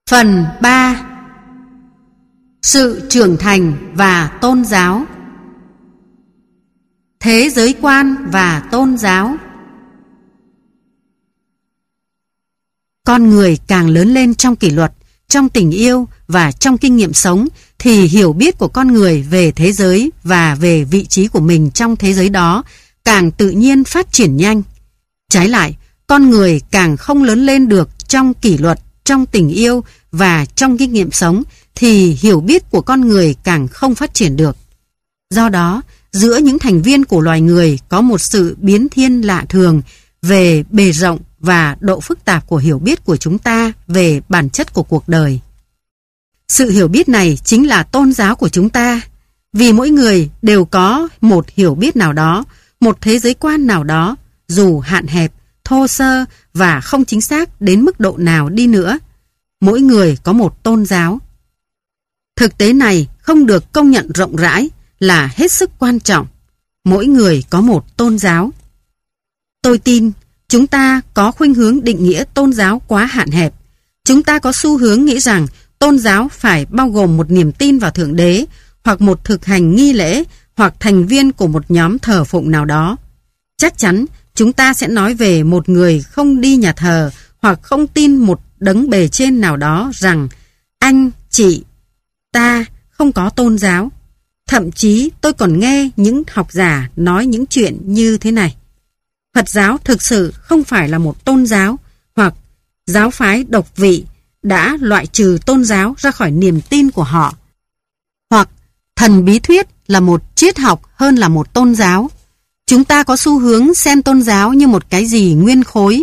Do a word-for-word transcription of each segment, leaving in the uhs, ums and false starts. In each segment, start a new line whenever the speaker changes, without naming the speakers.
Phần ba. Sự trưởng thành và tôn giáo. Thế giới quan và tôn giáo. Con người càng lớn lên trong kỷ luật, trong tình yêu và trong kinh nghiệm sống thì hiểu biết của con người về thế giới và về vị trí của mình trong thế giới đó càng tự nhiên phát triển nhanh. Trái lại, con người càng không lớn lên được trong kỷ luật, trong tình yêu và trong kinh nghiệm sống thì hiểu biết của con người càng không phát triển được. Do đó, giữa những thành viên của loài người có một sự biến thiên lạ thường về bề rộng và độ phức tạp của hiểu biết của chúng ta về bản chất của cuộc đời. Sự hiểu biết này chính là tôn giáo của chúng ta, vì mỗi người đều có một hiểu biết nào đó, một thế giới quan nào đó, dù hạn hẹp, thô sơ và không chính xác đến mức độ nào đi nữa. Mỗi người có một tôn giáo. Thực tế này không được công nhận rộng rãi là hết sức quan trọng. Mỗi người có một tôn giáo. Tôi tin chúng ta có khuynh hướng định nghĩa tôn giáo quá hạn hẹp. Chúng ta có xu hướng nghĩ rằng tôn giáo phải bao gồm một niềm tin vào Thượng Đế, hoặc một thực hành nghi lễ, hoặc thành viên của một nhóm thờ phụng nào đó. Chắc chắn chúng ta sẽ nói về một người không đi nhà thờ hoặc không tin một đấng bề trên nào đó rằng anh, chị, ta không có tôn giáo. Thậm chí tôi còn nghe những học giả nói những chuyện như thế này: Phật giáo thực sự không phải là một tôn giáo, hoặc giáo phái độc vị đã loại trừ tôn giáo ra khỏi niềm tin của họ, hoặc thần bí thuyết là một triết học hơn là một tôn giáo. Chúng ta có xu hướng xem tôn giáo như một cái gì nguyên khối,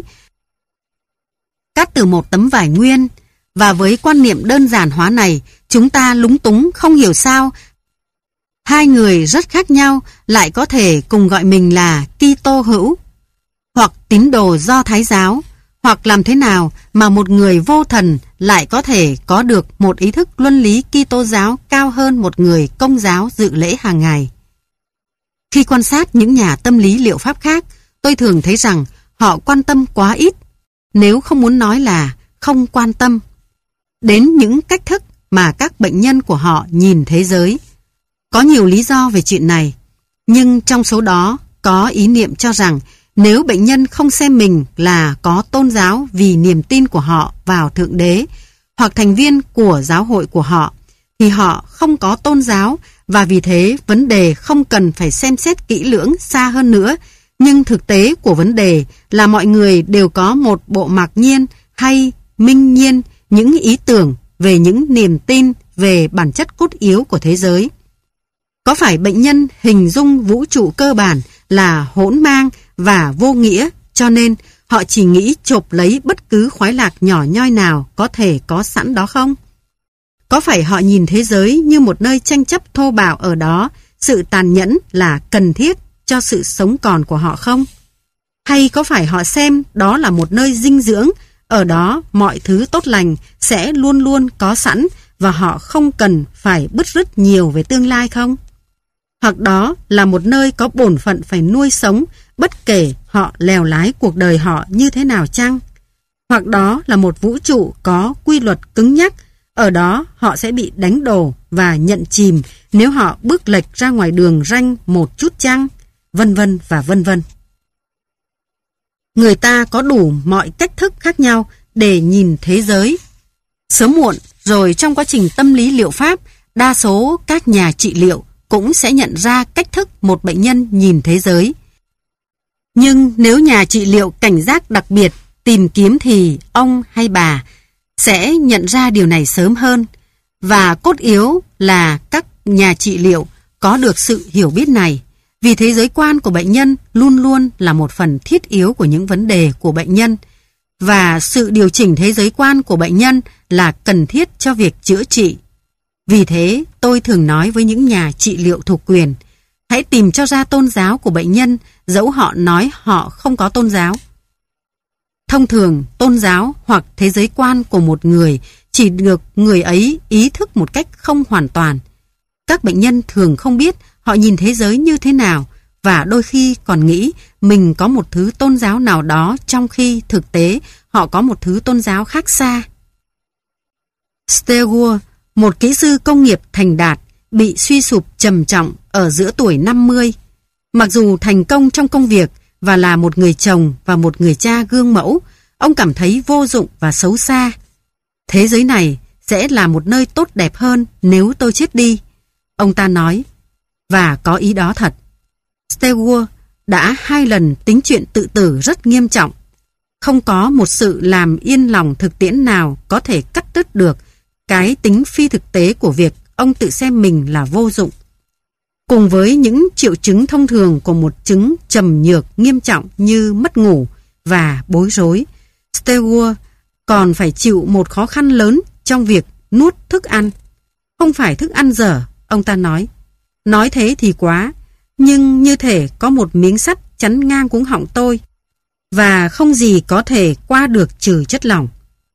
cắt từ một tấm vải nguyên, và với quan niệm đơn giản hóa này, chúng ta lúng túng không hiểu sao hai người rất khác nhau lại có thể cùng gọi mình là Kitô hữu, hoặc tín đồ Do Thái giáo, hoặc làm thế nào mà một người vô thần lại có thể có được một ý thức luân lý Kitô giáo cao hơn một người Công giáo dự lễ hàng ngày. Khi quan sát những nhà tâm lý liệu pháp khác, tôi thường thấy rằng họ quan tâm quá ít, nếu không muốn nói là không quan tâm, đến những cách thức mà các bệnh nhân của họ nhìn thế giới. Có nhiều lý do về chuyện này, nhưng trong số đó có ý niệm cho rằng nếu bệnh nhân không xem mình là có tôn giáo vì niềm tin của họ vào Thượng Đế hoặc thành viên của giáo hội của họ, thì họ không có tôn giáo, và vì thế vấn đề không cần phải xem xét kỹ lưỡng xa hơn nữa. Nhưng thực tế của vấn đề là mọi người đều có một bộ mặc nhiên hay minh nhiên những ý tưởng về những niềm tin về bản chất cốt yếu của thế giới. Có phải bệnh nhân hình dung vũ trụ cơ bản là hỗn mang và vô nghĩa, cho nên họ chỉ nghĩ chộp lấy bất cứ khoái lạc nhỏ nhoi nào có thể có sẵn đó không? Có phải họ nhìn thế giới như một nơi tranh chấp thô bạo, ở đó sự tàn nhẫn là cần thiết cho sự sống còn của họ không? Hay có phải họ xem đó là một nơi dinh dưỡng, ở đó mọi thứ tốt lành sẽ luôn luôn có sẵn và họ không cần phải bứt rứt nhiều về tương lai không? Hoặc đó là một nơi có bổn phận phải nuôi sống bất kể họ lèo lái cuộc đời họ như thế nào chăng? Hoặc đó là một vũ trụ có quy luật cứng nhắc, ở đó họ sẽ bị đánh đổ và nhận chìm nếu họ bước lệch ra ngoài đường ranh một chút chăng? Vân vân và vân vân. Người ta có đủ mọi cách thức khác nhau để nhìn thế giới. Sớm muộn rồi trong quá trình tâm lý liệu pháp, đa số các nhà trị liệu cũng sẽ nhận ra cách thức một bệnh nhân nhìn thế giới. Nhưng nếu nhà trị liệu cảnh giác đặc biệt tìm kiếm thì ông hay bà sẽ nhận ra điều này sớm hơn, và cốt yếu là các nhà trị liệu có được sự hiểu biết này, vì thế giới quan của bệnh nhân luôn luôn là một phần thiết yếu của những vấn đề của bệnh nhân, và sự điều chỉnh thế giới quan của bệnh nhân là cần thiết cho việc chữa trị. Vì thế, tôi thường nói với những nhà trị liệu thuộc quyền, hãy tìm cho ra tôn giáo của bệnh nhân, dẫu họ nói họ không có tôn giáo. Thông thường, tôn giáo hoặc thế giới quan của một người chỉ được người ấy ý thức một cách không hoàn toàn. Các bệnh nhân thường không biết họ nhìn thế giới như thế nào, và đôi khi còn nghĩ mình có một thứ tôn giáo nào đó, trong khi thực tế họ có một thứ tôn giáo khác xa. Stewart, một kỹ sư công nghiệp thành đạt, bị suy sụp trầm trọng ở giữa tuổi năm mươi. Mặc dù thành công trong công việc và là một người chồng và một người cha gương mẫu, ông cảm thấy vô dụng và xấu xa. Thế giới này sẽ là một nơi tốt đẹp hơn nếu tôi chết đi, ông ta nói, và có ý đó thật. Stewart đã hai lần tính chuyện tự tử rất nghiêm trọng. Không có một sự làm yên lòng thực tiễn nào có thể cắt đứt được cái tính phi thực tế của việc ông tự xem mình là vô dụng. Cùng với những triệu chứng thông thường của một chứng trầm nhược nghiêm trọng như mất ngủ và bối rối, Stewart còn phải chịu một khó khăn lớn trong việc nuốt thức ăn. Không phải thức ăn dở, ông ta nói. Nói thế thì quá, nhưng như thể có một miếng sắt chắn ngang cuống họng tôi, và không gì có thể qua được trừ chất lỏng.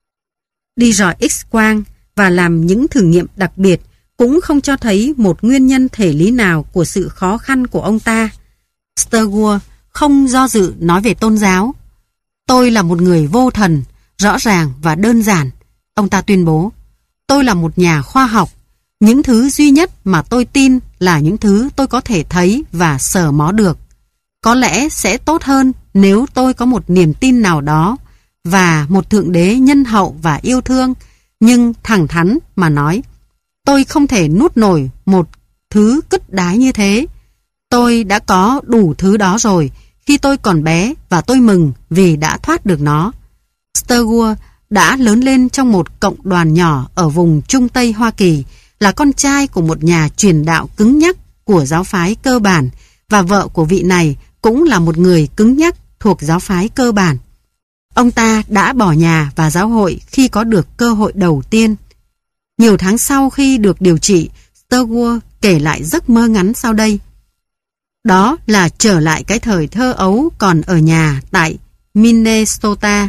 Đi rọi X-quang và làm những thử nghiệm đặc biệt cũng không cho thấy một nguyên nhân thể lý nào của sự khó khăn của ông ta. Stewart không do dự nói về tôn giáo. Tôi là một người vô thần, rõ ràng và đơn giản, ông ta tuyên bố. Tôi là một nhà khoa học. Những thứ duy nhất mà tôi tin là những thứ tôi có thể thấy và sờ mó được. Có lẽ sẽ tốt hơn nếu tôi có một niềm tin nào đó và một thượng đế nhân hậu và yêu thương, nhưng thẳng thắn mà nói, tôi không thể nuốt nổi một thứ cứt đái như thế. Tôi đã có đủ thứ đó rồi khi tôi còn bé và tôi mừng vì đã thoát được nó. Stewart đã lớn lên trong một cộng đoàn nhỏ ở vùng Trung Tây Hoa Kỳ, là con trai của một nhà truyền đạo cứng nhắc của giáo phái cơ bản, và vợ của vị này cũng là một người cứng nhắc thuộc giáo phái cơ bản. Ông ta đã bỏ nhà và giáo hội khi có được cơ hội đầu tiên. Nhiều tháng sau khi được điều trị, Stewart kể lại giấc mơ ngắn sau đây. Đó là trở lại cái thời thơ ấu còn ở nhà tại Minnesota.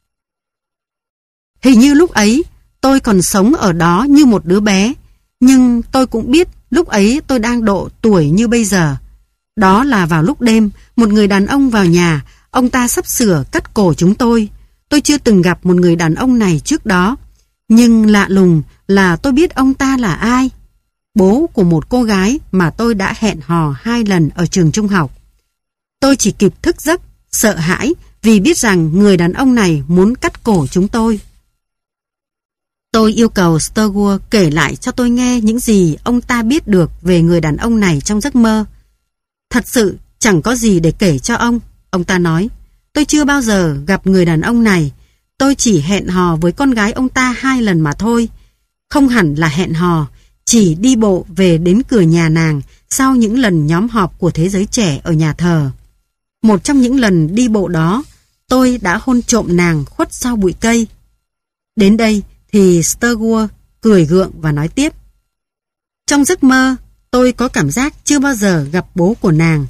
Hình như lúc ấy tôi còn sống ở đó như một đứa bé, nhưng tôi cũng biết lúc ấy tôi đang độ tuổi như bây giờ. Đó là vào lúc đêm, một người đàn ông vào nhà, ông ta sắp sửa cắt cổ chúng tôi. Tôi chưa từng gặp một người đàn ông này trước đó, nhưng lạ lùng là tôi biết ông ta là ai. Bố của một cô gái mà tôi đã hẹn hò hai lần ở trường trung học. Tôi chỉ kịp thức giấc, sợ hãi vì biết rằng người đàn ông này muốn cắt cổ chúng tôi. Tôi yêu cầu Stewart kể lại cho tôi nghe những gì ông ta biết được về người đàn ông này trong giấc mơ. Thật sự chẳng có gì để kể cho ông, ông ta nói. Tôi chưa bao giờ gặp người đàn ông này. Tôi chỉ hẹn hò với con gái ông ta hai lần mà thôi. Không hẳn là hẹn hò, chỉ đi bộ về đến cửa nhà nàng sau những lần nhóm họp của thế giới trẻ ở nhà thờ. Một trong những lần đi bộ đó, tôi đã hôn trộm nàng khuất sau bụi cây. Đến đây thì Stewart cười gượng và nói tiếp. Trong giấc mơ, tôi có cảm giác chưa bao giờ gặp bố của nàng.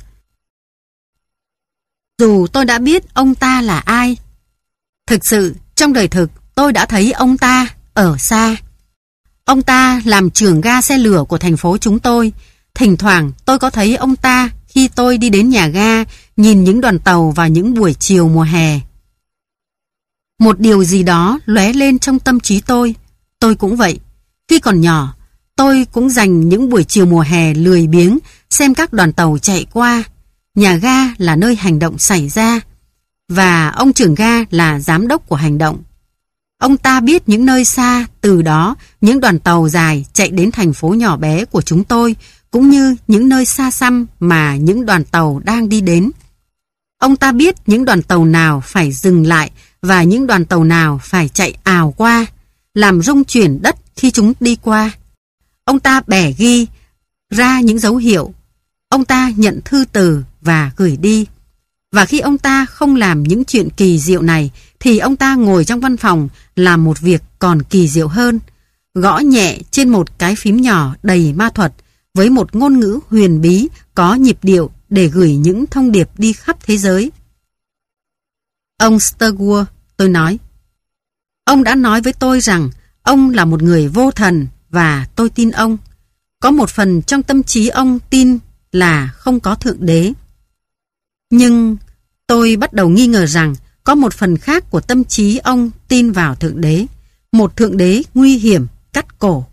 Dù tôi đã biết ông ta là ai. Thực sự, trong đời thực, tôi đã thấy ông ta ở xa. Ông ta làm trưởng ga xe lửa của thành phố chúng tôi. Thỉnh thoảng tôi có thấy ông ta khi tôi đi đến nhà ga, nhìn những đoàn tàu vào những buổi chiều mùa hè. Một điều gì đó lóe lên trong tâm trí tôi. Tôi cũng vậy. Khi còn nhỏ, tôi cũng dành những buổi chiều mùa hè lười biếng xem các đoàn tàu chạy qua. Nhà ga là nơi hành động xảy ra, và ông trưởng ga là giám đốc của hành động. Ông ta biết những nơi xa, từ đó những đoàn tàu dài chạy đến thành phố nhỏ bé của chúng tôi, cũng như những nơi xa xăm mà những đoàn tàu đang đi đến. Ông ta biết những đoàn tàu nào phải dừng lại và những đoàn tàu nào phải chạy ào qua, làm rung chuyển đất khi chúng đi qua. Ông ta bẻ ghi ra những dấu hiệu. Ông ta nhận thư từ và gửi đi. Và khi ông ta không làm những chuyện kỳ diệu này, thì ông ta ngồi trong văn phòng làm một việc còn kỳ diệu hơn. Gõ nhẹ trên một cái phím nhỏ đầy ma thuật với một ngôn ngữ huyền bí có nhịp điệu để gửi những thông điệp đi khắp thế giới. Ông Stewart, tôi nói. Ông đã nói với tôi rằng ông là một người vô thần và tôi tin ông. Có một phần trong tâm trí ông tin là không có thượng đế. Nhưng tôi bắt đầu nghi ngờ rằng có một phần khác của tâm trí ông tin vào thượng đế. Một thượng đế nguy hiểm, cổ.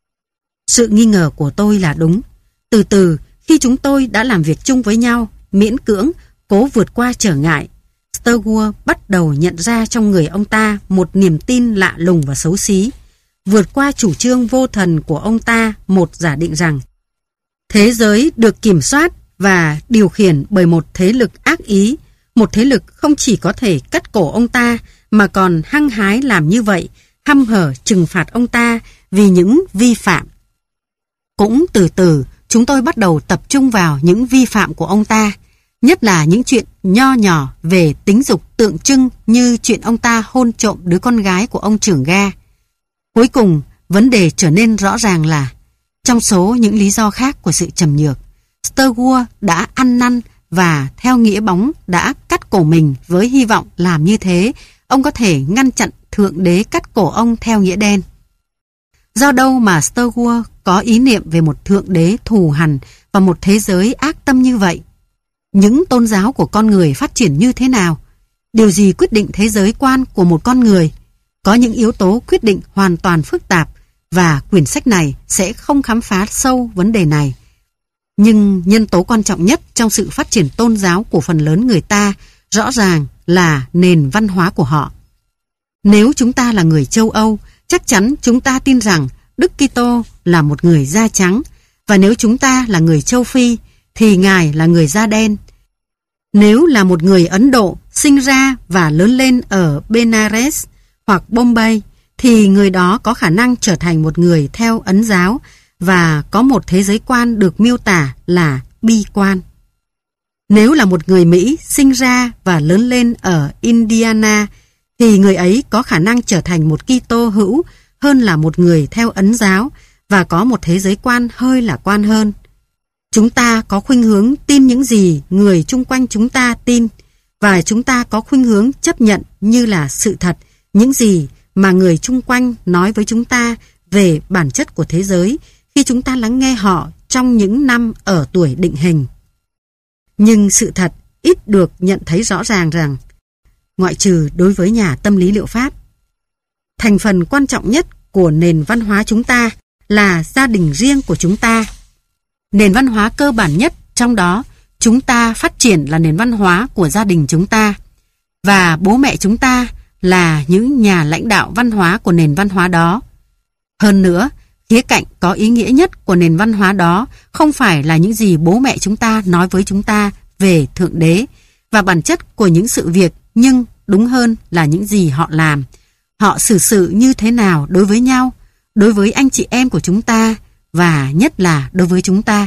Sự nghi ngờ của tôi là đúng. Từ từ, khi chúng tôi đã làm việc chung với nhau, miễn cưỡng, cố vượt qua trở ngại, Sturgeon bắt đầu nhận ra trong người ông ta một niềm tin lạ lùng và xấu xí. Vượt qua chủ trương vô thần của ông ta, một giả định rằng thế giới được kiểm soát và điều khiển bởi một thế lực ác ý, một thế lực không chỉ có thể cắt cổ ông ta mà còn hăng hái làm như vậy, hăm hở trừng phạt ông ta vì những vi phạm. Cũng từ từ, chúng tôi bắt đầu tập trung vào những vi phạm của ông ta, nhất là những chuyện nho nhỏ về tính dục tượng trưng như chuyện ông ta hôn trộm đứa con gái của ông trưởng ga. Cuối cùng, vấn đề trở nên rõ ràng là, trong số những lý do khác của sự trầm nhược, Sturgeon đã ăn năn và theo nghĩa bóng đã cắt cổ mình với hy vọng làm như thế, ông có thể ngăn chặn Thượng Đế cắt cổ ông theo nghĩa đen. Do đâu mà Sturgeon có ý niệm về một Thượng Đế thù hằn và một thế giới ác tâm như vậy? Những tôn giáo của con người phát triển như thế nào? Điều gì quyết định thế giới quan của một con người? Có những yếu tố quyết định hoàn toàn phức tạp và quyển sách này sẽ không khám phá sâu vấn đề này. Nhưng nhân tố quan trọng nhất trong sự phát triển tôn giáo của phần lớn người ta rõ ràng là nền văn hóa của họ. Nếu chúng ta là người châu Âu, chắc chắn chúng ta tin rằng Đức Kitô là một người da trắng, và nếu chúng ta là người châu Phi thì Ngài là người da đen. Nếu là một người Ấn Độ sinh ra và lớn lên ở Benares hoặc Bombay thì người đó có khả năng trở thành một người theo Ấn giáo và có một thế giới quan được miêu tả là bi quan. Nếu là một người Mỹ sinh ra và lớn lên ở Indiana thì người ấy có khả năng trở thành một Kitô hữu hơn là một người theo Ấn giáo và có một thế giới quan hơi lạc quan hơn. Chúng ta có khuynh hướng tin những gì người chung quanh chúng ta tin, và chúng ta có khuynh hướng chấp nhận như là sự thật những gì mà người chung quanh nói với chúng ta về bản chất của thế giới khi chúng ta lắng nghe họ trong những năm ở tuổi định hình. Nhưng sự thật ít được nhận thấy rõ ràng rằng, ngoại trừ đối với nhà tâm lý liệu pháp, thành phần quan trọng nhất của nền văn hóa chúng ta là gia đình riêng của chúng ta. Nền văn hóa cơ bản nhất trong đó chúng ta phát triển là nền văn hóa của gia đình chúng ta, và bố mẹ chúng ta là những nhà lãnh đạo văn hóa của nền văn hóa đó. Hơn nữa, khía cạnh có ý nghĩa nhất của nền văn hóa đó không phải là những gì bố mẹ chúng ta nói với chúng ta về Thượng Đế và bản chất của những sự việc, nhưng đúng hơn là những gì họ làm. Họ xử sự như thế nào đối với nhau, đối với anh chị em của chúng ta, và nhất là đối với chúng ta.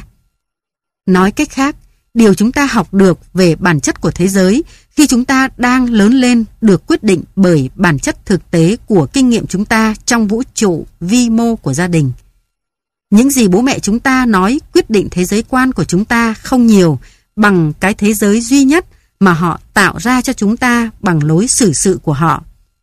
Nói cách khác, điều chúng ta học được về bản chất của thế giới khi chúng ta đang lớn lên được quyết định bởi bản chất thực tế của kinh nghiệm chúng ta trong vũ trụ vi mô của gia đình. Những gì bố mẹ chúng ta nói quyết định thế giới quan của chúng ta không nhiều bằng cái thế giới duy nhất mà họ tạo ra cho chúng ta bằng lối xử sự của họ.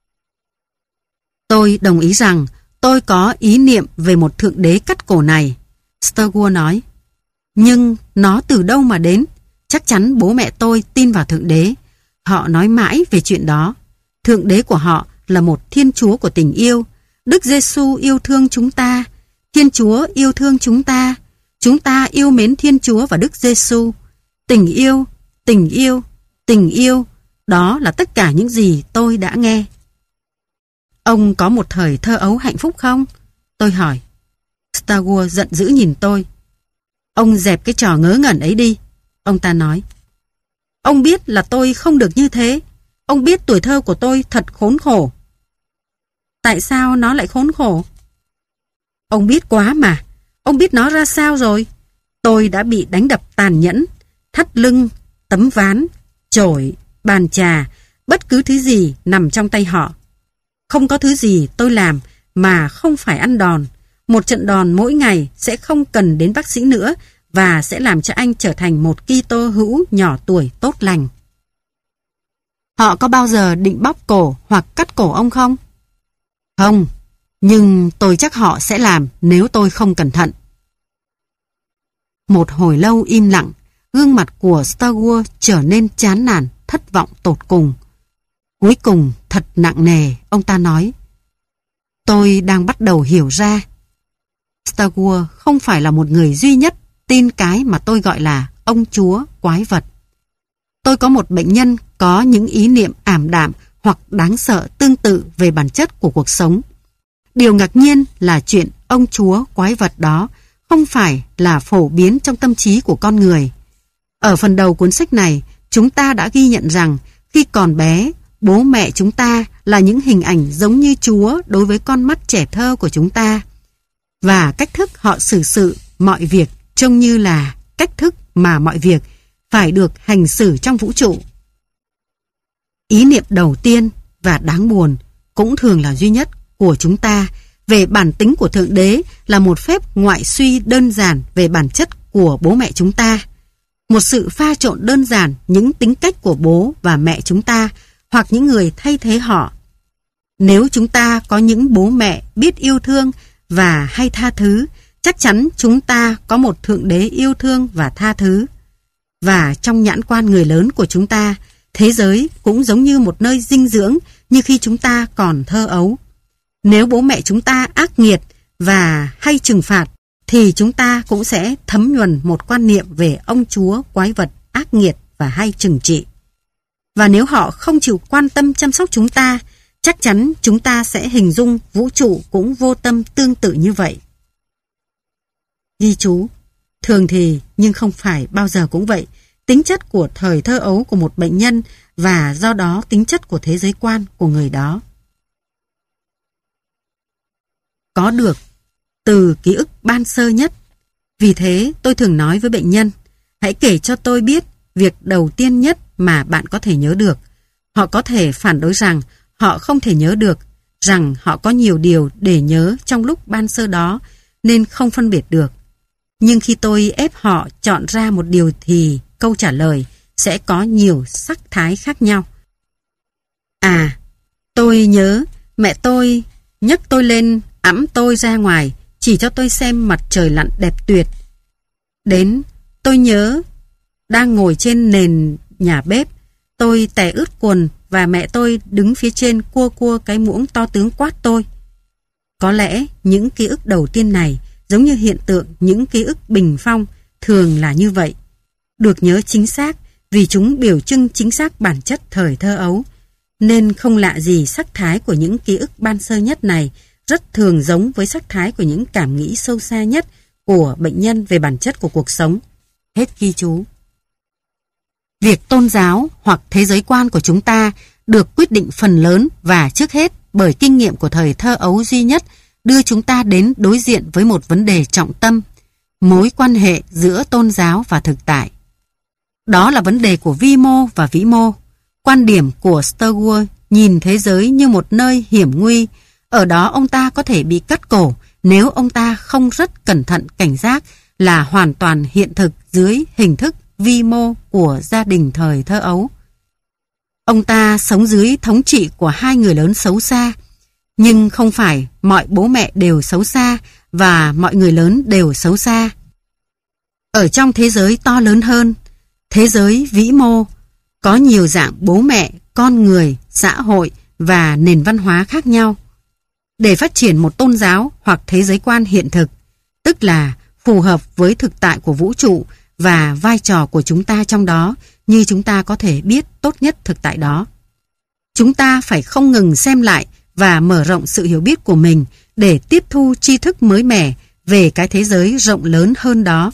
Tôi đồng ý rằng tôi có ý niệm về một Thượng Đế cắt cổ này, Sturgeon nói. Nhưng nó từ đâu mà đến? Chắc chắn bố mẹ tôi tin vào Thượng Đế. Họ nói mãi về chuyện đó. Thượng Đế của họ là một Thiên Chúa của tình yêu. Đức Giêsu yêu thương chúng ta. Thiên Chúa yêu thương chúng ta. Chúng ta yêu mến Thiên Chúa và Đức Giêsu. Tình yêu, tình yêu, tình yêu. Đó là tất cả những gì tôi đã nghe. Ông có một thời thơ ấu hạnh phúc không? Tôi hỏi. Sturgeon giận dữ nhìn tôi. Ông dẹp cái trò ngớ ngẩn ấy đi, ông ta nói. Ông biết là tôi không được như thế. Ông biết tuổi thơ của tôi thật khốn khổ. Tại sao nó lại khốn khổ? Ông biết quá mà. Ông biết nó ra sao rồi? Tôi đã bị đánh đập tàn nhẫn, thắt lưng, tấm ván, chổi, bàn trà, bất cứ thứ gì nằm trong tay họ. Không có thứ gì tôi làm mà không phải ăn đòn. Một trận đòn mỗi ngày sẽ không cần đến bác sĩ nữa và sẽ làm cho anh trở thành một Kitô hữu nhỏ tuổi tốt lành. Họ có bao giờ định bóp cổ hoặc cắt cổ ông không? Không, nhưng tôi chắc họ sẽ làm nếu tôi không cẩn thận. Một hồi lâu im lặng, gương mặt của Sturgeon trở nên chán nản, thất vọng tột cùng. Cuối cùng thật nặng nề, ông ta nói. Tôi đang bắt đầu hiểu ra. Star không phải là một người duy nhất tin cái mà tôi gọi là ông chúa quái vật. Tôi có một bệnh nhân có những ý niệm ảm đạm hoặc đáng sợ tương tự về bản chất của cuộc sống. Điều ngạc nhiên là chuyện ông chúa quái vật đó không phải là phổ biến trong tâm trí của con người. Ở phần đầu cuốn sách này, chúng ta đã ghi nhận rằng khi còn bé, bố mẹ chúng ta là những hình ảnh giống như Chúa đối với con mắt trẻ thơ của chúng ta. Và cách thức họ xử sự mọi việc trông như là cách thức mà mọi việc phải được hành xử trong vũ trụ. Ý niệm đầu tiên và đáng buồn, cũng thường là duy nhất của chúng ta về bản tính của Thượng Đế là một phép ngoại suy đơn giản về bản chất của bố mẹ chúng ta. Một sự pha trộn đơn giản những tính cách của bố và mẹ chúng ta hoặc những người thay thế họ. Nếu chúng ta có những bố mẹ biết yêu thương và hay tha thứ, chắc chắn chúng ta có một Thượng Đế yêu thương và tha thứ. Và trong nhãn quan người lớn của chúng ta, thế giới cũng giống như một nơi dinh dưỡng như khi chúng ta còn thơ ấu. Nếu bố mẹ chúng ta ác nghiệt và hay trừng phạt, thì chúng ta cũng sẽ thấm nhuần một quan niệm về ông chúa quái vật ác nghiệt và hay trừng trị. Và nếu họ không chịu quan tâm chăm sóc chúng ta, chắc chắn chúng ta sẽ hình dung vũ trụ cũng vô tâm tương tự như vậy. Ghi chú, thường thì nhưng không phải bao giờ cũng vậy, tính chất của thời thơ ấu của một bệnh nhân và do đó tính chất của thế giới quan của người đó. Có được từ ký ức ban sơ nhất. Vì thế tôi thường nói với bệnh nhân, hãy kể cho tôi biết việc đầu tiên nhất mà bạn có thể nhớ được. Họ có thể phản đối rằng họ không thể nhớ được, rằng họ có nhiều điều để nhớ trong lúc ban sơ đó nên không phân biệt được. Nhưng khi tôi ép họ chọn ra một điều thì câu trả lời sẽ có nhiều sắc thái khác nhau. À, tôi nhớ mẹ tôi nhấc tôi lên, ẵm tôi ra ngoài, chỉ cho tôi xem mặt trời lặn đẹp tuyệt. Đến, tôi nhớ đang ngồi trên nền nhà bếp, tôi tè ướt quần và mẹ tôi đứng phía trên cua cua cái muỗng to tướng quát tôi. Có lẽ những ký ức đầu tiên này, giống như hiện tượng những ký ức bình phong, thường là như vậy. Được nhớ chính xác vì chúng biểu trưng chính xác bản chất thời thơ ấu, nên không lạ gì sắc thái của những ký ức ban sơ nhất này rất thường giống với sắc thái của những cảm nghĩ sâu xa nhất của bệnh nhân về bản chất của cuộc sống. Hết ghi chú. Việc tôn giáo hoặc thế giới quan của chúng ta được quyết định phần lớn và trước hết bởi kinh nghiệm của thời thơ ấu duy nhất đưa chúng ta đến đối diện với một vấn đề trọng tâm, mối quan hệ giữa tôn giáo và thực tại. Đó là vấn đề của vi mô và vĩ mô. Quan điểm của Star nhìn thế giới như một nơi hiểm nguy. Ở đó ông ta có thể bị cắt cổ nếu ông ta không rất cẩn thận cảnh giác là hoàn toàn hiện thực dưới hình thức vi mô của gia đình thời thơ ấu. Ông ta sống dưới thống trị của hai người lớn xấu xa, nhưng không phải mọi bố mẹ đều xấu xa và mọi người lớn đều xấu xa. Ở trong thế giới to lớn hơn, thế giới vĩ mô, có nhiều dạng bố mẹ, con người, xã hội và nền văn hóa khác nhau. Để phát triển một tôn giáo hoặc thế giới quan hiện thực, tức là phù hợp với thực tại của vũ trụ và vai trò của chúng ta trong đó, như chúng ta có thể biết tốt nhất thực tại đó. Chúng ta phải không ngừng xem lại và mở rộng sự hiểu biết của mình để tiếp thu tri thức mới mẻ về cái thế giới rộng lớn hơn đó.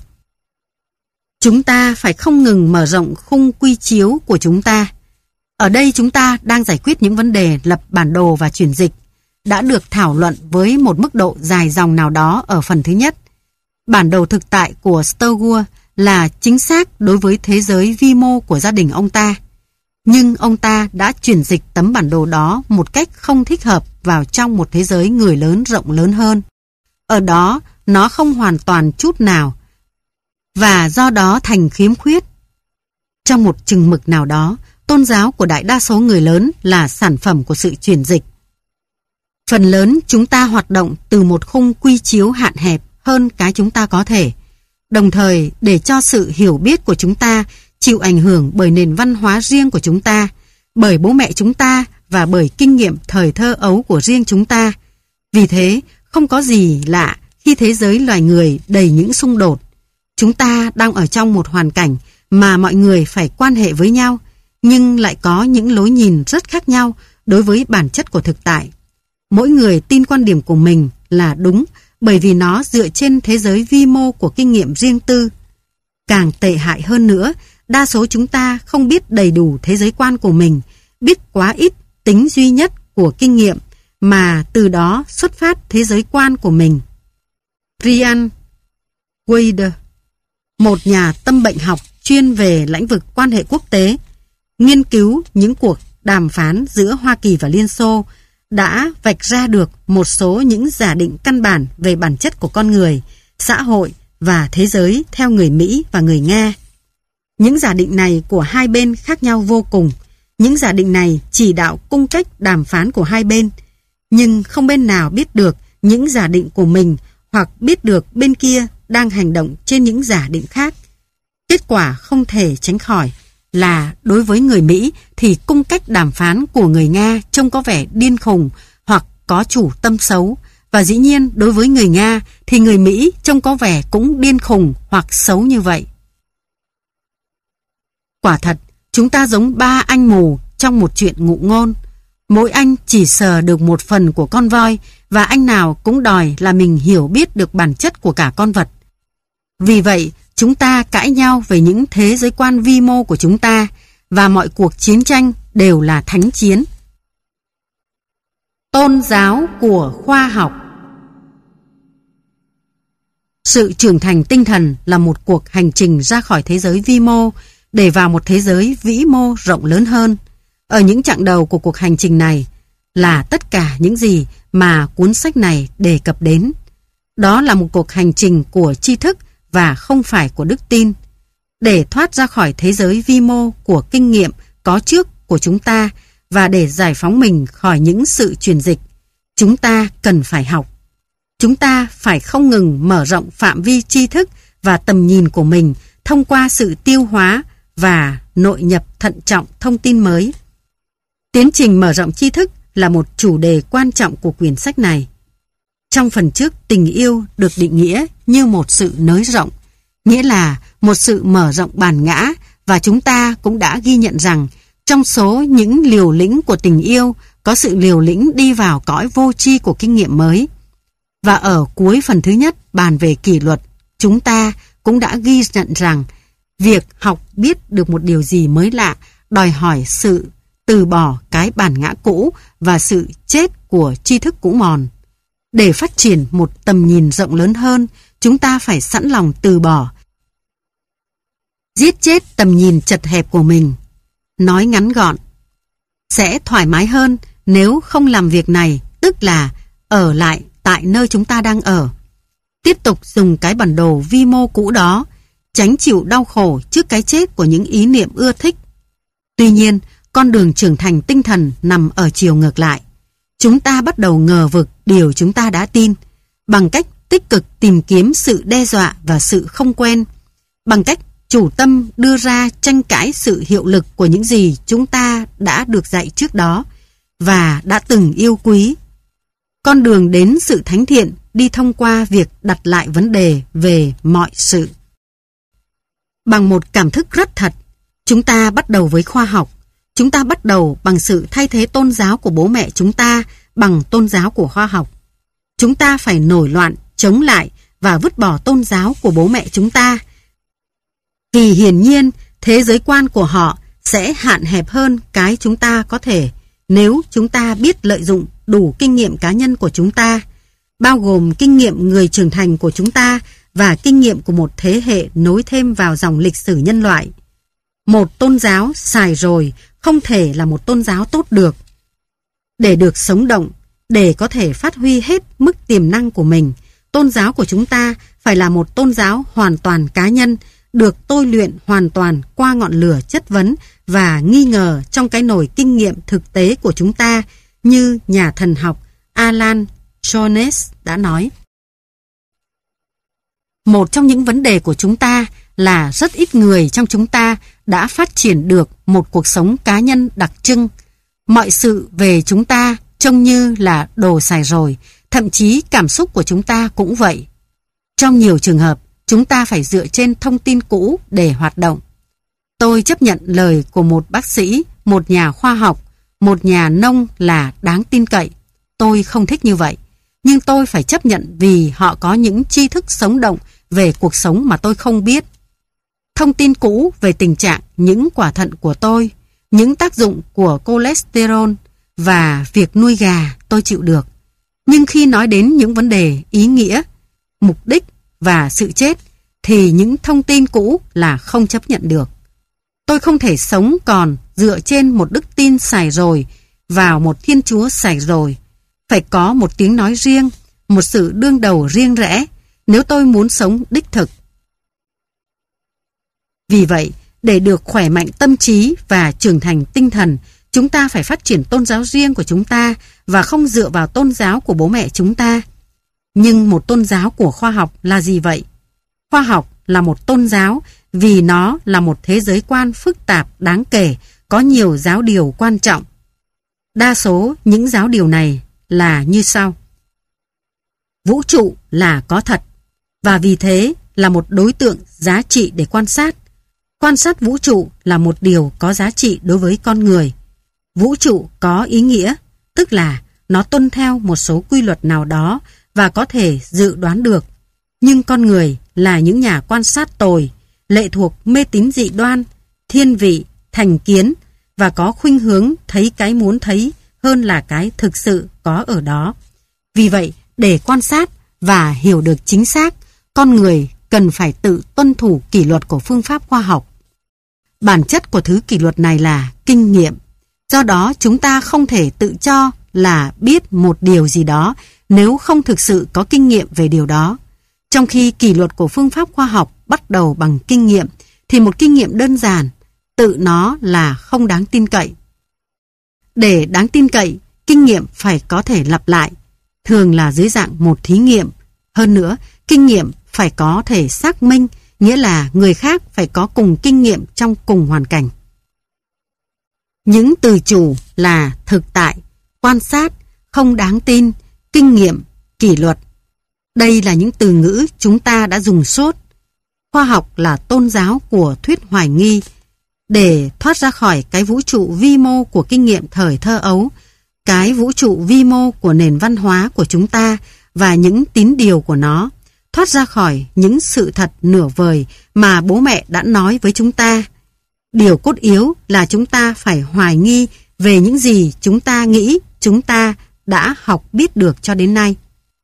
Chúng ta phải không ngừng mở rộng khung quy chiếu của chúng ta. Ở đây chúng ta đang giải quyết những vấn đề lập bản đồ và chuyển dịch, đã được thảo luận với một mức độ dài dòng nào đó ở phần thứ nhất. Bản đồ thực tại của Star là chính xác đối với thế giới vi mô của gia đình ông ta. Nhưng ông ta đã chuyển dịch tấm bản đồ đó một cách không thích hợp vào trong một thế giới người lớn rộng lớn hơn. Ở đó, nó không hoàn toàn chút nào, và do đó thành khiếm khuyết. Trong một chừng mực nào đó, tôn giáo của đại đa số người lớn là sản phẩm của sự chuyển dịch. Phần lớn chúng ta hoạt động từ một khung quy chiếu hạn hẹp hơn cái chúng ta có thể, đồng thời để cho sự hiểu biết của chúng ta chịu ảnh hưởng bởi nền văn hóa riêng của chúng ta, bởi bố mẹ chúng ta và bởi kinh nghiệm thời thơ ấu của riêng chúng ta. Vì thế, không có gì lạ khi thế giới loài người đầy những xung đột. Chúng ta đang ở trong một hoàn cảnh mà mọi người phải quan hệ với nhau, nhưng lại có những lối nhìn rất khác nhau đối với bản chất của thực tại. Mỗi người tin quan điểm của mình là đúng bởi vì nó dựa trên thế giới vi mô của kinh nghiệm riêng tư. Càng tệ hại hơn nữa, đa số chúng ta không biết đầy đủ thế giới quan của mình, biết quá ít tính duy nhất của kinh nghiệm mà từ đó xuất phát thế giới quan của mình. Brian Weider, một nhà tâm bệnh học chuyên về lĩnh vực quan hệ quốc tế, nghiên cứu những cuộc đàm phán giữa Hoa Kỳ và Liên Xô, đã vạch ra được một số những giả định căn bản về bản chất của con người, xã hội và thế giới theo người Mỹ và người Nga. Những giả định này của hai bên khác nhau vô cùng. Những giả định này chỉ đạo cung cách đàm phán của hai bên, nhưng không bên nào biết được những giả định của mình hoặc biết được bên kia đang hành động trên những giả định khác. Kết quả không thể tránh khỏi là đối với người Mỹ thì cung cách đàm phán của người Nga trông có vẻ điên khùng hoặc có chủ tâm xấu, và dĩ nhiên đối với người Nga thì người Mỹ trông có vẻ cũng điên khùng hoặc xấu như vậy. Quả thật, chúng ta giống ba anh mù trong một chuyện ngụ ngôn. Mỗi anh chỉ sờ được một phần của con voi và anh nào cũng đòi là mình hiểu biết được bản chất của cả con vật. Vì vậy, chúng ta cãi nhau về những thế giới quan vi mô của chúng ta và mọi cuộc chiến tranh đều là thánh chiến. Tôn giáo của khoa học. Sự trưởng thành tinh thần là một cuộc hành trình ra khỏi thế giới vi mô để vào một thế giới vĩ mô rộng lớn hơn. Ở những chặng đầu của cuộc hành trình này là tất cả những gì mà cuốn sách này đề cập đến. Đó là một cuộc hành trình của tri thức và không phải của đức tin. Để thoát ra khỏi thế giới vi mô của kinh nghiệm có trước của chúng ta và để giải phóng mình khỏi những sự truyền dịch, chúng ta cần phải học. Chúng ta phải không ngừng mở rộng phạm vi tri thức và tầm nhìn của mình thông qua sự tiêu hóa và nội nhập thận trọng thông tin mới. Tiến trình mở rộng tri thức là một chủ đề quan trọng của quyển sách này. Trong phần trước, tình yêu được định nghĩa như một sự nới rộng, nghĩa là một sự mở rộng bản ngã, và chúng ta cũng đã ghi nhận rằng trong số những liều lĩnh của tình yêu có sự liều lĩnh đi vào cõi vô tri của kinh nghiệm mới. Và ở cuối phần thứ nhất bàn về kỷ luật, chúng ta cũng đã ghi nhận rằng việc học biết được một điều gì mới lạ đòi hỏi sự từ bỏ cái bản ngã cũ và sự chết của tri thức cũ mòn. Để phát triển một tầm nhìn rộng lớn hơn, chúng ta phải sẵn lòng từ bỏ, giết chết tầm nhìn chật hẹp của mình. Nói ngắn gọn, sẽ thoải mái hơn nếu không làm việc này, tức là ở lại tại nơi chúng ta đang ở. Tiếp tục dùng cái bản đồ vi mô cũ đó, tránh chịu đau khổ trước cái chết của những ý niệm ưa thích. Tuy nhiên, con đường trưởng thành tinh thần nằm ở chiều ngược lại. Chúng ta bắt đầu ngờ vực điều chúng ta đã tin, bằng cách tích cực tìm kiếm sự đe dọa và sự không quen, bằng cách chủ tâm đưa ra tranh cãi sự hiệu lực của những gì chúng ta đã được dạy trước đó và đã từng yêu quý. Con đường đến sự thánh thiện đi thông qua việc đặt lại vấn đề về mọi sự. Bằng một cảm thức rất thật, chúng ta bắt đầu với khoa học. Chúng ta bắt đầu bằng sự thay thế tôn giáo của bố mẹ chúng ta bằng tôn giáo của khoa học. Chúng ta phải nổi loạn, chống lại và vứt bỏ tôn giáo của bố mẹ chúng ta. Vì hiển nhiên, thế giới quan của họ sẽ hạn hẹp hơn cái chúng ta có thể nếu chúng ta biết lợi dụng đủ kinh nghiệm cá nhân của chúng ta, bao gồm kinh nghiệm người trưởng thành của chúng ta và kinh nghiệm của một thế hệ nối thêm vào dòng lịch sử nhân loại. Một tôn giáo xài rồi không thể là một tôn giáo tốt được. Để được sống động, để có thể phát huy hết mức tiềm năng của mình, tôn giáo của chúng ta phải là một tôn giáo hoàn toàn cá nhân, được tôi luyện hoàn toàn qua ngọn lửa chất vấn và nghi ngờ trong cái nồi kinh nghiệm thực tế của chúng ta, như nhà thần học Alan Jones đã nói. Một trong những vấn đề của chúng ta là rất ít người trong chúng ta đã phát triển được một cuộc sống cá nhân đặc trưng. Mọi sự về chúng ta trông như là đồ xài rồi, thậm chí cảm xúc của chúng ta cũng vậy. Trong nhiều trường hợp, chúng ta phải dựa trên thông tin cũ để hoạt động. Tôi chấp nhận lời của một bác sĩ, một nhà khoa học, một nhà nông là đáng tin cậy. Tôi không thích như vậy, nhưng tôi phải chấp nhận vì họ có những tri thức sống động về cuộc sống mà tôi không biết. Thông tin cũ về tình trạng những quả thận của tôi, những tác dụng của cholesterol và việc nuôi gà tôi chịu được. Nhưng khi nói đến những vấn đề ý nghĩa, mục đích và sự chết thì những thông tin cũ là không chấp nhận được. Tôi không thể sống còn dựa trên một đức tin xài rồi vào một Thiên Chúa xài rồi. Phải có một tiếng nói riêng, một sự đương đầu riêng rẽ nếu tôi muốn sống đích thực. Vì vậy, để được khỏe mạnh tâm trí và trưởng thành tinh thần, chúng ta phải phát triển tôn giáo riêng của chúng ta và không dựa vào tôn giáo của bố mẹ chúng ta. Nhưng một tôn giáo của khoa học là gì vậy? Khoa học là một tôn giáo vì nó là một thế giới quan phức tạp đáng kể, có nhiều giáo điều quan trọng. Đa số những giáo điều này là như sau. Vũ trụ là có thật, và vì thế là một đối tượng giá trị để quan sát. Quan sát vũ trụ là một điều có giá trị đối với con người. Vũ trụ có ý nghĩa, tức là nó tuân theo một số quy luật nào đó và có thể dự đoán được. Nhưng con người là những nhà quan sát tồi, lệ thuộc mê tín dị đoan, thiên vị, thành kiến và có khuynh hướng thấy cái muốn thấy hơn là cái thực sự có ở đó. Vì vậy, để quan sát và hiểu được chính xác, con người cần phải tự tuân thủ kỷ luật của phương pháp khoa học. Bản chất của thứ kỷ luật này là kinh nghiệm. Do đó, chúng ta không thể tự cho là biết một điều gì đó nếu không thực sự có kinh nghiệm về điều đó. Trong khi kỷ luật của phương pháp khoa học bắt đầu bằng kinh nghiệm, thì một kinh nghiệm đơn giản, tự nó là không đáng tin cậy. Để đáng tin cậy, kinh nghiệm phải có thể lặp lại, thường là dưới dạng một thí nghiệm. Hơn nữa, kinh nghiệm phải có thể xác minh, nghĩa là người khác phải có cùng kinh nghiệm trong cùng hoàn cảnh. Những từ chủ là thực tại, quan sát, không đáng tin, kinh nghiệm, kỷ luật. Đây là những từ ngữ chúng ta đã dùng suốt. Khoa học là tôn giáo của thuyết hoài nghi. Để thoát ra khỏi cái vũ trụ vi mô của kinh nghiệm thời thơ ấu, cái vũ trụ vi mô của nền văn hóa của chúng ta và những tín điều của nó, thoát ra khỏi những sự thật nửa vời mà bố mẹ đã nói với chúng ta. Điều cốt yếu là chúng ta phải hoài nghi về những gì chúng ta nghĩ chúng ta đã học biết được cho đến nay.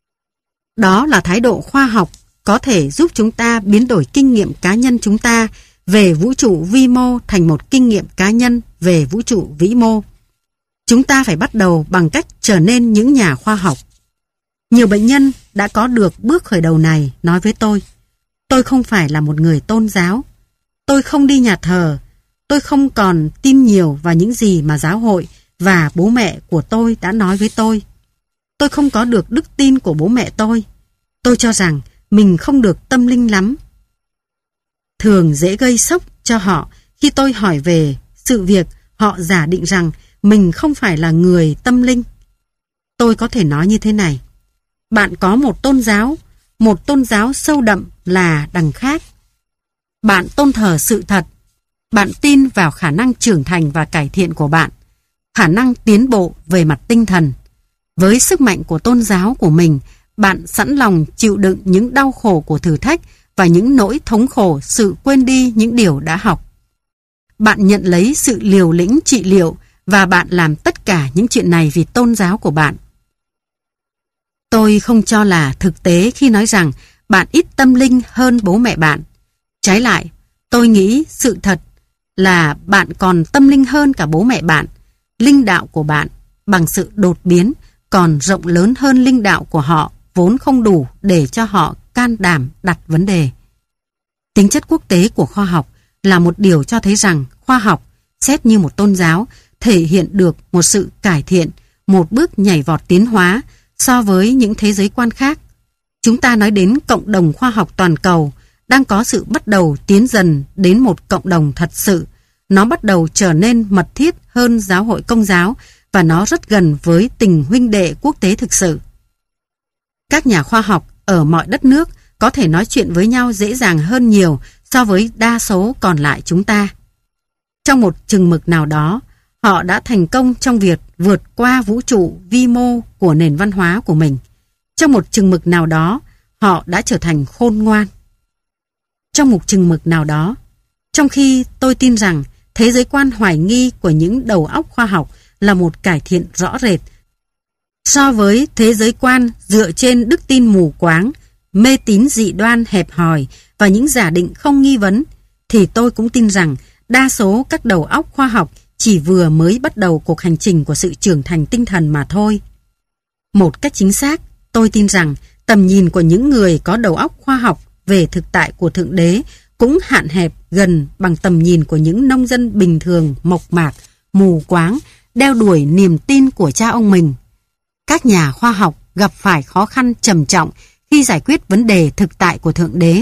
Đó là thái độ khoa học có thể giúp chúng ta biến đổi kinh nghiệm cá nhân chúng ta về vũ trụ vi mô thành một kinh nghiệm cá nhân về vũ trụ vĩ mô. Chúng ta phải bắt đầu bằng cách trở nên những nhà khoa học. Nhiều bệnh nhân đã có được bước khởi đầu này nói với tôi: tôi không phải là một người tôn giáo. Tôi không đi nhà thờ. Tôi không còn tin nhiều vào những gì mà giáo hội và bố mẹ của tôi đã nói với tôi. Tôi không có được đức tin của bố mẹ tôi. Tôi cho rằng mình không được tâm linh lắm. Thường dễ gây sốc cho họ khi tôi hỏi về sự việc họ giả định rằng mình không phải là người tâm linh. Tôi có thể nói như thế này: bạn có một tôn giáo, một tôn giáo sâu đậm là đằng khác. Bạn tôn thờ sự thật. Bạn tin vào khả năng trưởng thành và cải thiện của bạn, khả năng tiến bộ về mặt tinh thần. Với sức mạnh của tôn giáo của mình, bạn sẵn lòng chịu đựng những đau khổ của thử thách và những nỗi thống khổ sự quên đi những điều đã học. Bạn nhận lấy sự liều lĩnh trị liệu và bạn làm tất cả những chuyện này vì tôn giáo của bạn. Tôi không cho là thực tế khi nói rằng bạn ít tâm linh hơn bố mẹ bạn. Trái lại, tôi nghĩ sự thật là bạn còn tâm linh hơn cả bố mẹ bạn. Linh đạo của bạn, bằng sự đột biến, còn rộng lớn hơn linh đạo của họ, vốn không đủ để cho họ can đảm đặt vấn đề. Tính chất quốc tế của khoa học là một điều cho thấy rằng khoa học, xét như một tôn giáo, thể hiện được một sự cải thiện, một bước nhảy vọt tiến hóa so với những thế giới quan khác. Chúng ta nói đến cộng đồng khoa học toàn cầu đang có sự bắt đầu tiến dần đến một cộng đồng thật sự. Nó bắt đầu trở nên mật thiết hơn giáo hội công giáo và nó rất gần với tình huynh đệ quốc tế thực sự. Các nhà khoa học ở mọi đất nước có thể nói chuyện với nhau dễ dàng hơn nhiều so với đa số còn lại chúng ta. Trong một chừng mực nào đó, họ đã thành công trong việc vượt qua vũ trụ vi mô của nền văn hóa của mình. Trong một chừng mực nào đó, họ đã trở thành khôn ngoan. Trong một chừng mực nào đó, trong khi tôi tin rằng thế giới quan hoài nghi của những đầu óc khoa học là một cải thiện rõ rệt so với thế giới quan dựa trên đức tin mù quáng, mê tín dị đoan hẹp hòi và những giả định không nghi vấn, thì tôi cũng tin rằng đa số các đầu óc khoa học chỉ vừa mới bắt đầu cuộc hành trình của sự trưởng thành tinh thần mà thôi. Một cách chính xác, tôi tin rằng tầm nhìn của những người có đầu óc khoa học về thực tại của Thượng Đế cũng hạn hẹp gần bằng tầm nhìn của những nông dân bình thường mộc mạc, mù quáng, đeo đuổi niềm tin của cha ông mình. Các nhà khoa học gặp phải khó khăn trầm trọng khi giải quyết vấn đề thực tại của Thượng Đế.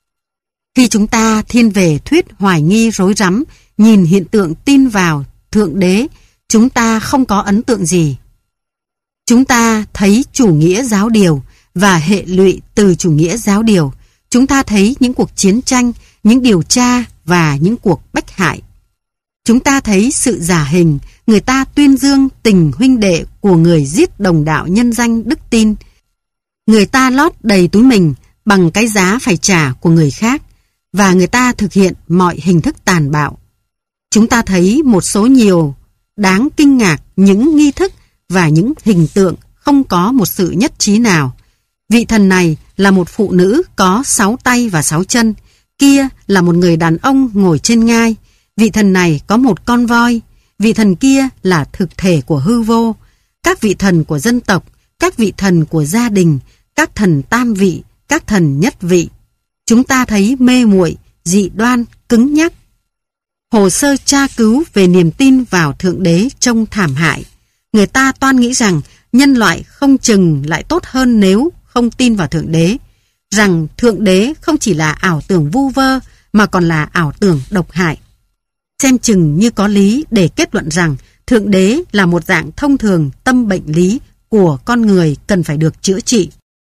Khi chúng ta thiên về thuyết hoài nghi rối rắm, nhìn hiện tượng tin vào Thượng Đế, chúng ta không có ấn tượng gì. Chúng ta thấy chủ nghĩa giáo điều và hệ lụy từ chủ nghĩa giáo điều. Chúng ta thấy những cuộc chiến tranh, những điều tra và những cuộc bách hại. Chúng ta thấy sự giả hình, người ta tuyên dương tình huynh đệ của người giết đồng đạo nhân danh đức tin. Người ta lót đầy túi mình bằng cái giá phải trả của người khác, và người ta thực hiện mọi hình thức tàn bạo. Chúng ta thấy một số nhiều đáng kinh ngạc những nghi thức và những hình tượng không có một sự nhất trí nào. Vị thần này là một phụ nữ có sáu tay và sáu chân, kia là một người đàn ông ngồi trên ngai. Vị thần này có một con voi, vị thần kia là thực thể của hư vô. Các vị thần của dân tộc, các vị thần của gia đình, các thần tam vị, các thần nhất vị. Chúng ta thấy mê muội, dị đoan, cứng nhắc. Hồ sơ tra cứu về niềm tin vào Thượng Đế trông thảm hại. Người ta toan nghĩ rằng nhân loại không chừng lại tốt hơn nếu không tin vào Thượng Đế, rằng Thượng Đế không chỉ là ảo tưởng vu vơ mà còn là ảo tưởng độc hại. Xem chừng như có lý để kết luận rằng Thượng Đế là một dạng thông thường tâm bệnh lý của con người cần phải được chữa trị.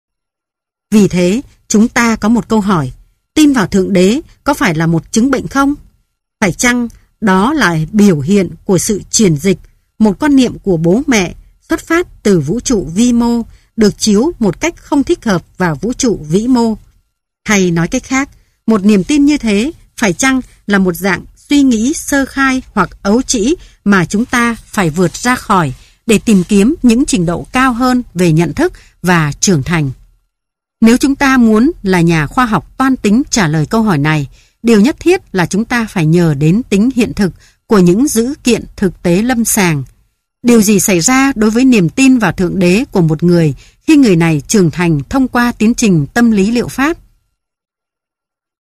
Vì thế, chúng ta có một câu hỏi: tin vào Thượng Đế có phải là một chứng bệnh không? Phải chăng đó là biểu hiện của sự chuyển dịch, một quan niệm của bố mẹ xuất phát từ vũ trụ vi mô, được chiếu một cách không thích hợp vào vũ trụ vĩ mô? Hay nói cách khác, một niềm tin như thế phải chăng là một dạng suy nghĩ sơ khai hoặc ấu trĩ mà chúng ta phải vượt ra khỏi để tìm kiếm những trình độ cao hơn về nhận thức và trưởng thành? Nếu chúng ta muốn là nhà khoa học toan tính trả lời câu hỏi này, điều nhất thiết là chúng ta phải nhờ đến tính hiện thực của những dữ kiện thực tế lâm sàng. Điều gì xảy ra đối với niềm tin vào Thượng Đế của một người khi người này trưởng thành thông qua tiến trình tâm lý liệu pháp?